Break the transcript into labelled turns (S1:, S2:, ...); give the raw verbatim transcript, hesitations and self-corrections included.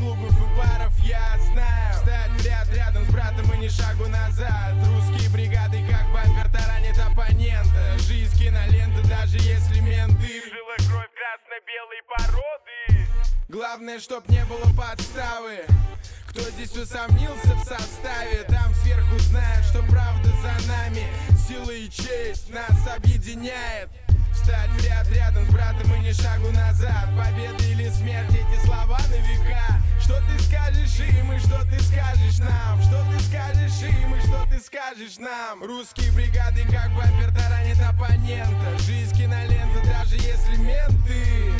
S1: клубов и баров я знаю. Встать в ряд рядом с братом и ни шагу назад. Русские бригады как бампер таранит оппонента. Жизнь кинолента, даже если менты. Жила кровь красно-белой породы. Главное, чтоб не было подставы. Кто здесь усомнился в составе, там сверху знают, что правда за нами. Сила и честь нас объединяет. Встать в ряд рядом с братом и ни шагу назад. Победа или смерть, эти слова на века. Что ты скажешь им и что ты скажешь нам? Что ты скажешь им и что ты скажешь нам? Русские бригады как бампер таранит оппонента. Жизнь кинолента, даже если менты.